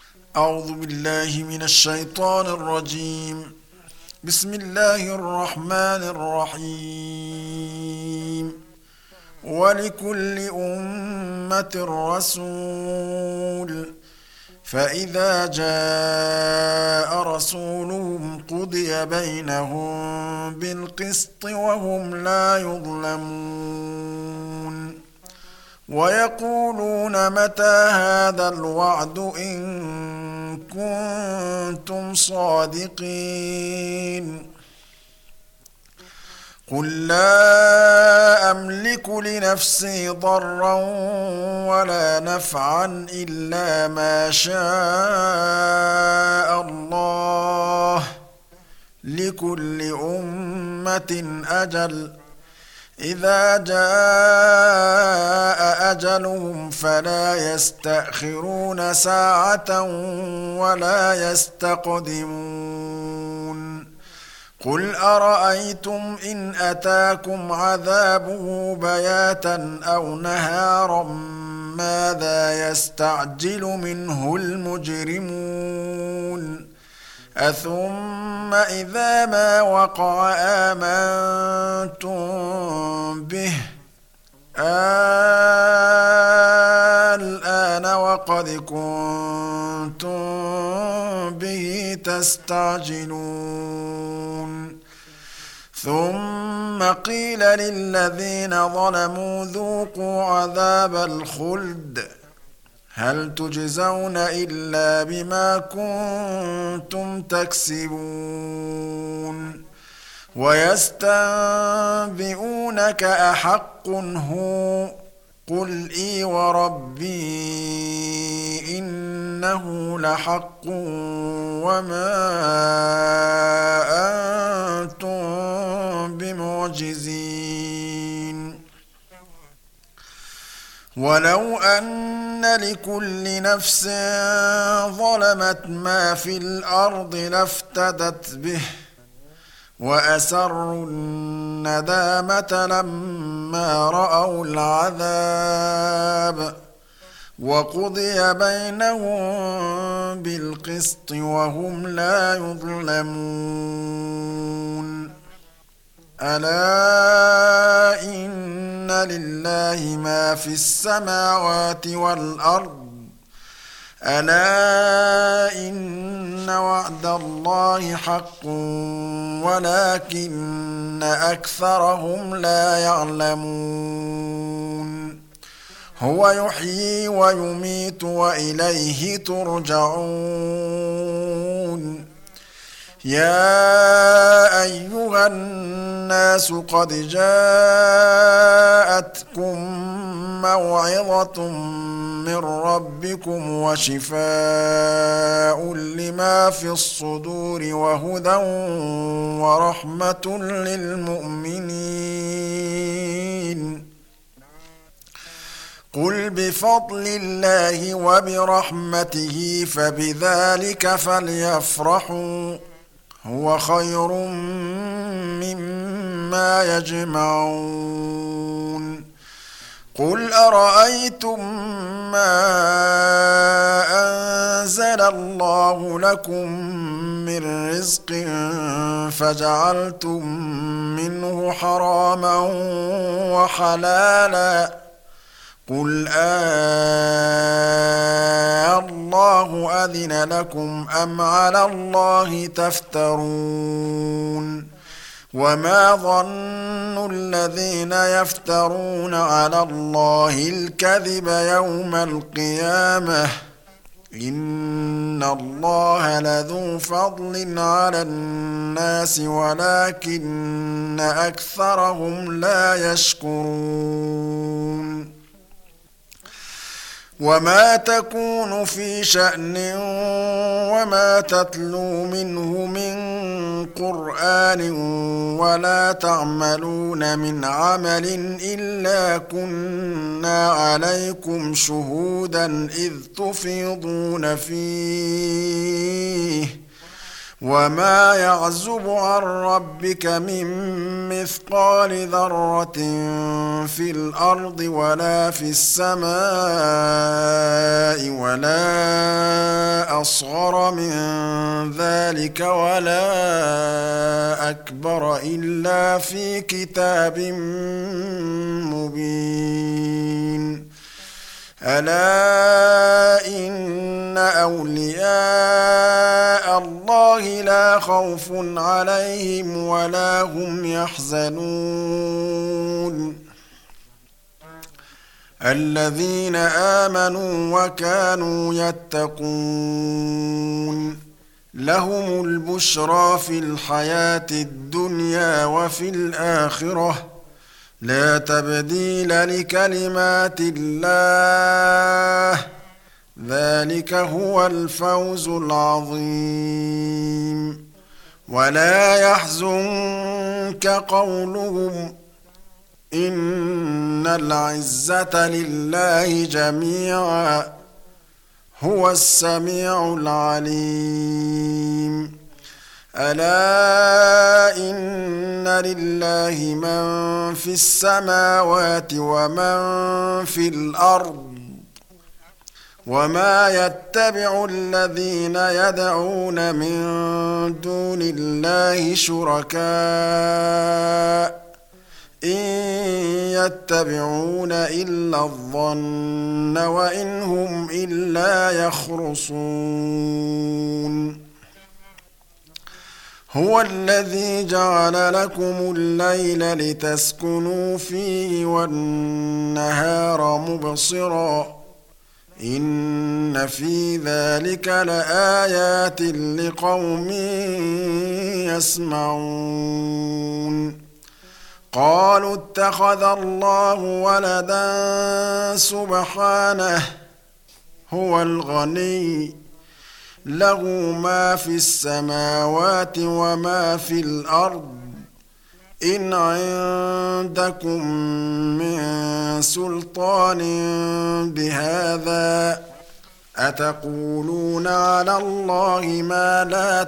أعوذ بالله من الشيطان الرجيم. بسم الله الرحمن الرحيم. ولكل أمة رسول، فإذا جاء رسولهم قضي بينهم بالقسط وهم لا يظلمون. ويقولون متى هذا الوعد إن كنتم صادقين. قل لا أملك لنفسي ضرا ولا نفعا إلا ما شاء الله، لكل أمة أجل، إذا جاء أجلهم فلا يستأخرون ساعة ولا يستقدمون. قل أرأيتم إن أتاكم عذابه بياتا أو نهارا ماذا يستعجل منه المجرمون؟ أثم إذا ما وقع آمنتم به، الآن وقد كنتم به تستعجلون. ثم قيل للذين ظلموا ذوقوا عذاب الخلد هل تجزون إلا بما كنتم تكسبون. ويستنبئونك أحق هو، قل إي وربي إنه لحق وما أنتم بمعجزين. ولو أن لكل نفس ظلمت ما في الأرض لافتدت به، وأسروا الندامة لما رأوا العذاب، وقضي بينهم بالقسط وهم لا يظلمون. ألا إن لله ما في السماوات والأرض، ألا إن وعد الله حق ولكن أكثرهم لا يعلمون. هو يحيي ويميت وإليه ترجعون. يا أيها الناس قد جاءتكم موعظة من ربكم وشفاء لما في الصدور وهدى ورحمة للمؤمنين. قل بفضل الله وبرحمته فبذلك فليفرحوا هو خير مما يجمعون. قل أرأيتم ما أنزل الله لكم من رزق فجعلتم منه حراما وحلالا، قل الله أذن لكم أم على الله تفترون؟ وما ظن الذين يفترون على الله الكذب يوم القيامة، إن الله لذو فضل على الناس ولكن أكثرهم لا يشكرون. وما تكون في شأن وما تتلو منه من قرآن ولا تعملون من عمل إلا كنا عليكم شهودا إذ تفيضون فيه. وما يعزب عن ربك من مثقال ذرة في الأرض ولا في السماء ولا ذلك ولا أكبر إلا في كتاب مبين ألا إن أولياء الله لا خوف عليهم ولا هم يحزنون الذين آمنوا وكانوا يتقون لهم البشرى في الحياة الدنيا وفي الآخرة لا تبديل لكلمات الله ذلك هو الفوز العظيم ولا يحزنك قولهم إن العزة لله جميعا هو السميع العليم ألا إن لله من في السماوات ومن في الأرض وما يتبع الذين يدعون من دون الله شركاء إن يتبعون إلا الظن وإن هم إلا يخرصون هو الذي جعل لكم الليل لتسكنوا فيه والنهار مبصرا إن في ذلك لآيات لقوم يسمعون قالوا اتخذ الله ولدا سبحانه هو الغني له ما في السماوات وما في الأرض إن عندكم من سلطان بهذا أتقولون على الله ما لا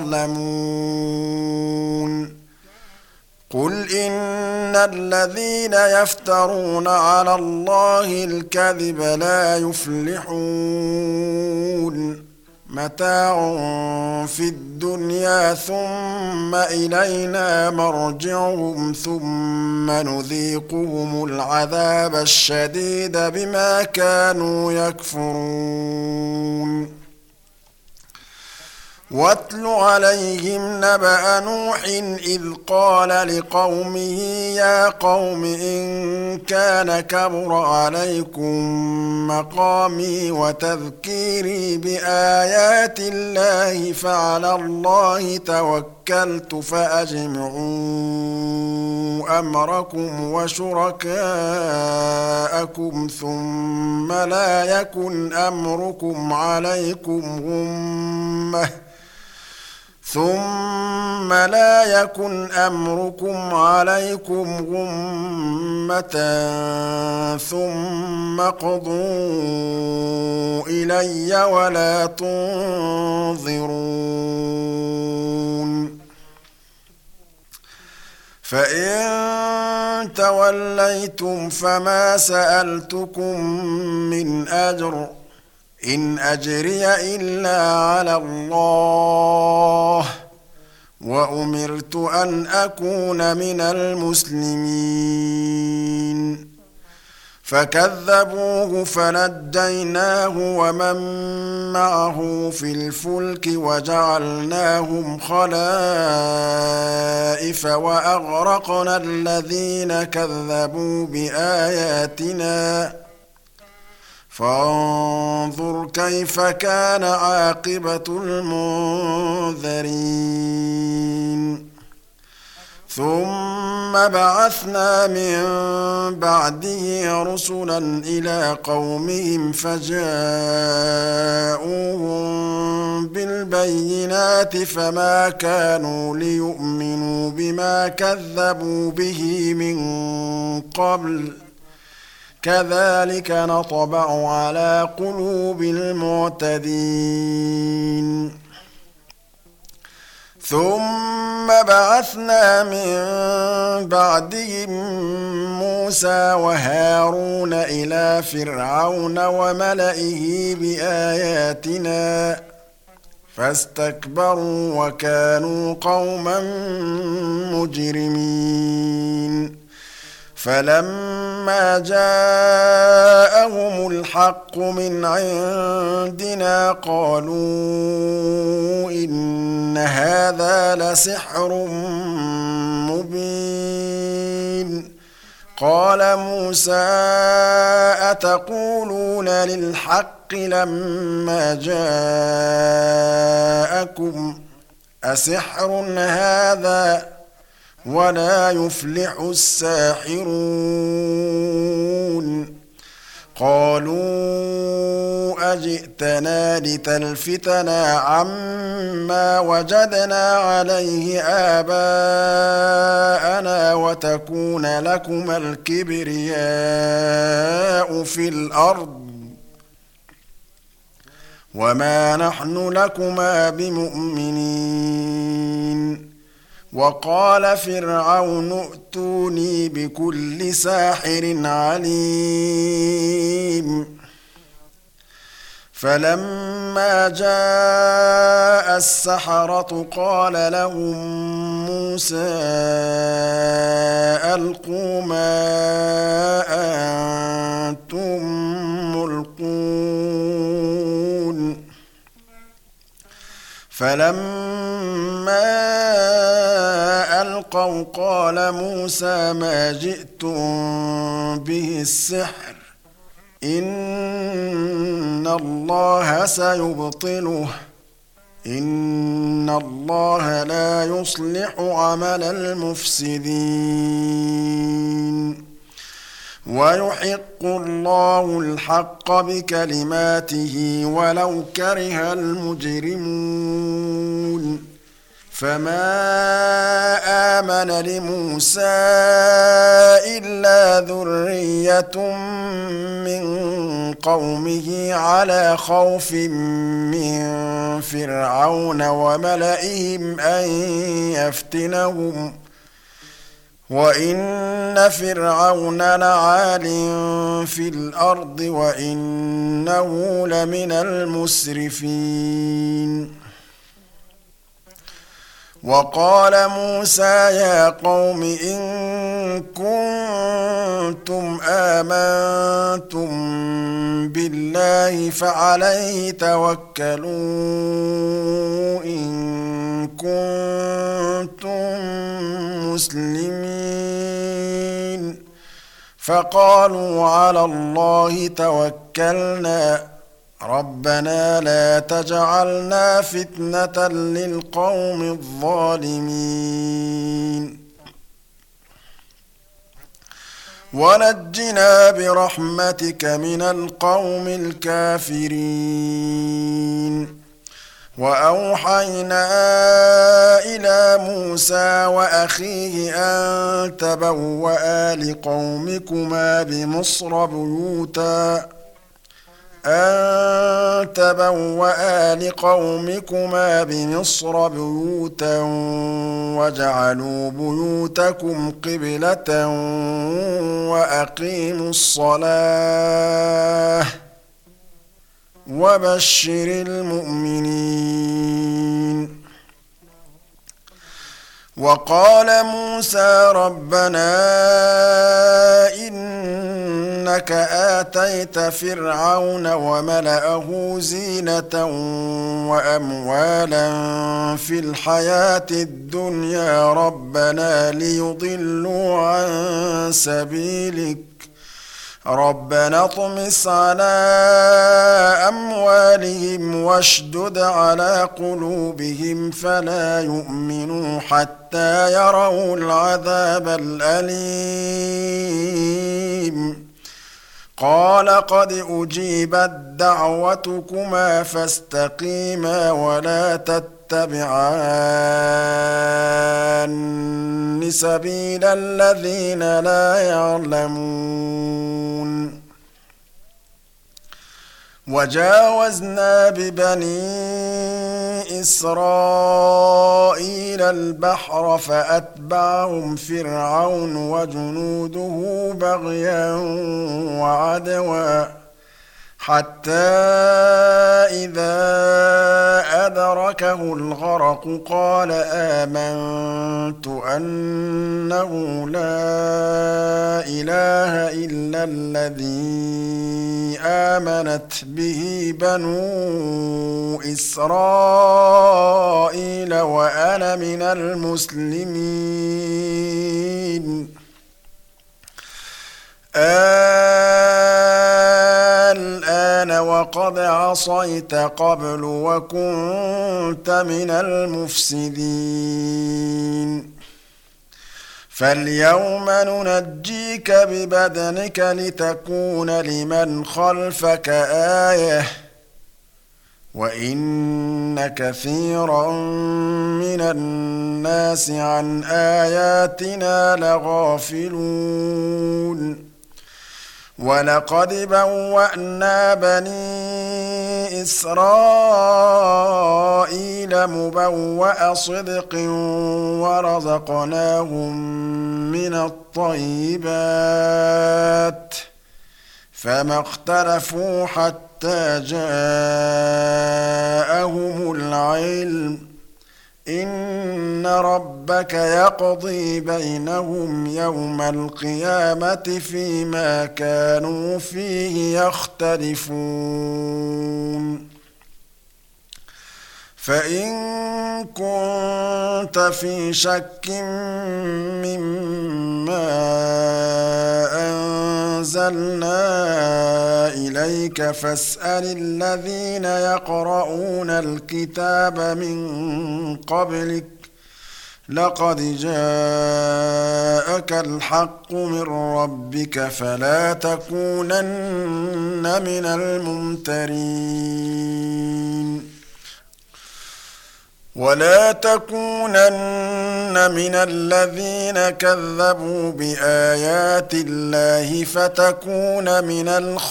تعلمون قل إن الذين يفترون على الله الكذب لا يفلحون متاع في الدنيا ثم إلينا مرجعهم ثم نذيقهم العذاب الشديد بما كانوا يكفرون واتل عليهم نبأ نوح إذ قال لقومه يا قوم إن كان كبر عليكم مقامي وتذكيري بآيات الله فعلى الله توكلت فأجمعوا أمركم وشركاءكم ثم لا يكن أمركم عليكم غمة ثم اقضوا إلي ولا تنظرون فإن توليتم فما سألتكم من أجر إن أجري إلا على الله وأمرت أن أكون من المسلمين فكذبوه فنجيناه ومن معه في الفلك وجعلناهم خلائف وأغرقنا الذين كذبوا بآياتنا فانظر كيف كان عاقبة المنذرين ثم بعثنا من بعده رسلا إلى قومهم فجاءوهم بالبينات فما كانوا ليؤمنوا بما كذبوا به من قبل كذلك نطبع على قلوب المعتدين ثم بعثنا من بعدهم موسى وهارون إلى فرعون وملئه بآياتنا فاستكبروا وكانوا قوما مجرمين فلما جاءهم الحق من عندنا قالوا إن هذا لسحر مبين قال موسى أتقولون للحق لما جاءكم أسحر هذا ولا يفلح الساحرون قالوا أجئتنا لتلفتنا عما وجدنا عليه آباءنا وتكون لكما الكبرياء في الأرض وما نحن لكما بمؤمنين وقال فرعون ائتوني بكل ساحر عليم فلما جاء السحرة قال لهم موسى ألقوا ما أنتم ملقون فلما ألقوا قال موسى ما جئتم به السحر إن الله سيبطله إن الله لا يصلح عمل المفسدين ويحق الله الحق بكلماته ولو كره المجرمون فما آمن لموسى إلا ذرية من قومه على خوف من فرعون وملئهم أن يفتنهم وإن فرعون لعال في الأرض وإنه لمن المسرفين وقال موسى يا قوم إن كنتم آمنتم بالله فعليه توكلوا إن كنتم مسلمين فقالوا على الله توكلنا ربنا لا تجعلنا فتنة للقوم الظالمين ونجنا برحمتك من القوم الكافرين وأوحينا إلى موسى وأخيه أن تبوأ لقومكما بمصر بيوتا وَاجْعَلُوا بُيُوتَكُمْ قِبْلَةً وَأَقِيمُوا الصَّلَاةَ وَبَشِّرِ الْمُؤْمِنِينَ وقال موسى ربنا إنك آتيت فرعون وملأه زينة وأموالا في الحياة الدنيا ربنا ليضلوا عن سبيلك ربنا اطمس على أموالهم واشدد على قلوبهم فلا يؤمنوا حتى يروا العذاب الأليم قال قد أجيبت دعوتكما فاستقيما ولا تتبعان سبيل الذين لا يعلمون وجاوزنا ببني إسرائيل البحر فأتبعهم فرعون وجنوده بغيا وعدوا حتى إذا أدركه الغرق قال آمنت أنه لا إله إلا الذي آمنت به بنو إسرائيل وأنا من المسلمين. الآن وقد عصيت قبل وكنت من المفسدين. فاليوم ننجيك ببدنك لتكون لمن خلفك آية وإن كثيرا من الناس عن آياتنا لغافلون. ولقد بوأنا بني إسرائيل مبوأ صدق ورزقناهم من الطيبات فما اختلفوا حتى جاءهم العلم إن ربك يقضي بينهم يوم القيامة فيما كانوا فيه يختلفون. فإن كنت في شك مما أنزلنا إليك فاسأل الذين يقرؤون الكتاب من قبلك لقد جاءك الحق من ربك فلا تكونن من الممترين. ولا تكونن من الذين كذبوا بآيات الله فتكون من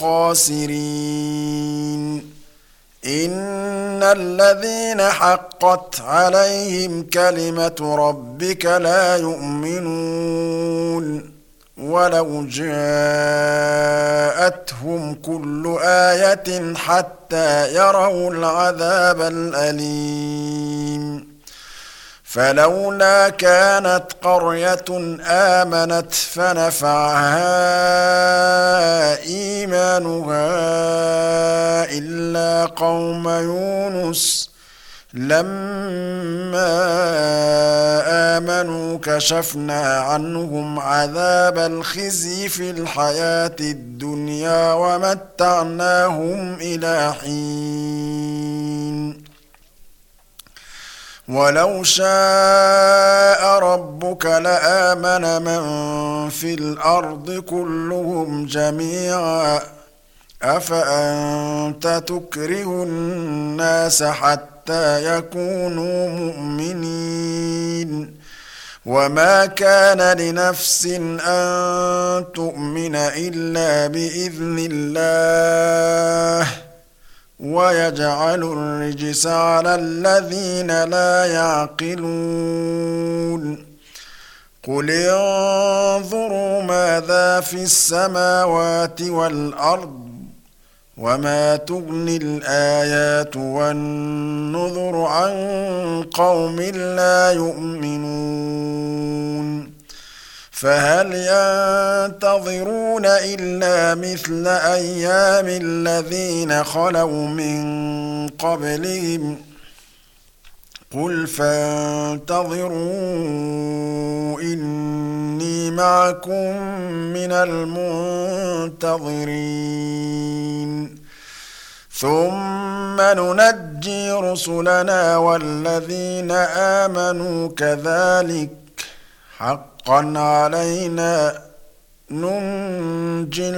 الخاسرين. إن الذين حقت عليهم كلمة ربك لا يؤمنون ولو جاءتهم كل آية حتى يروا العذاب الأليم. فلولا كانت قرية آمنت فنفعها إيمانها إلا قوم يونس لما آمنوا كشفنا عنهم عذاب الخزي في الحياة الدنيا ومتعناهم إلى حين. ولو شاء ربك لآمن من في الأرض كلهم جميعا أفأنت تكره الناس حتى يكونوا مؤمنين. وما كان لنفس أن تؤمن إلا بإذن الله ويجعل الرجس على الذين لا يعقلون. قل انظروا ماذا في السماوات والأرض وما تغني الآيات والنذر عن قوم لا يؤمنون. فهل ينتظرون إلا مثل أيام الذين خلوا من قبلهم قل فانتظروا إني معكم من المنتظرين. ثم ننجي رسلنا والذين آمنوا كذلك حقا علينا ننجي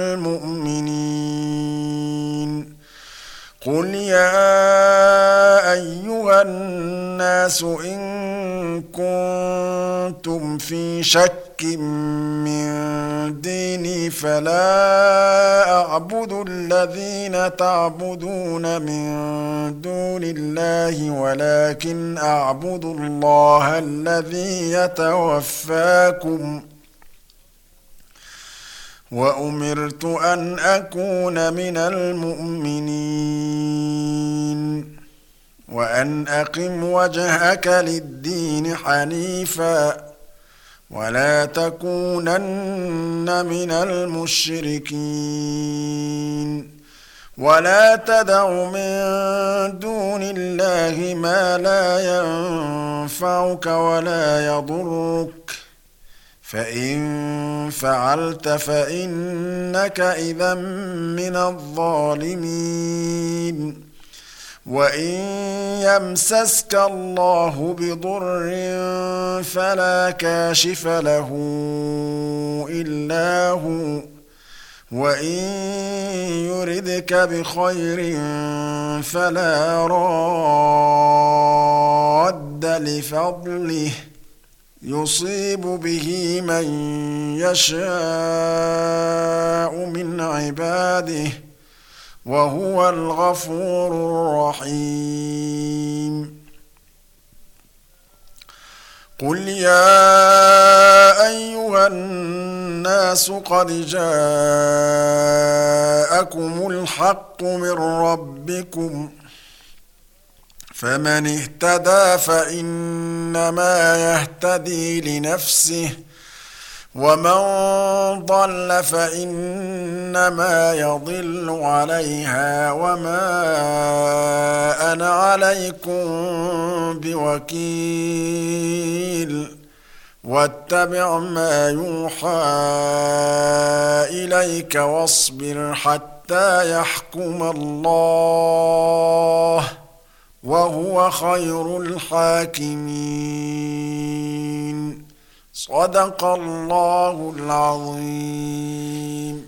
المؤمنين. قل يا أيها الناس إن كنتم في شك من ديني فلا أعبد الذين تعبدون من دون الله ولكن أعبد الله الذي يتوفاكم وأمرت أن أكون من المؤمنين وأن أقم وجهك للدين حنيفا ولا تكونن من المشركين ولا تدع من دون الله ما لا ينفعك ولا يضرك فإن فعلت فإنك إذا من الظالمين وإن يمسسك الله بضر فلا كاشف له إلا هو وإن يردك بخير فلا راد لفضله يصيب به من يشاء من عباده وهو الغفور الرحيم قل يا أيها الناس قد جاءكم الحق من ربكم فمن اهتدى فإنما يهتدي لنفسه ومن ضل فإنما يضل عليها وما أنا عليكم بوكيل واتبع ما يوحى إليك واصبر حتى يحكم الله وهو خير الحاكمين صدق الله العظيم.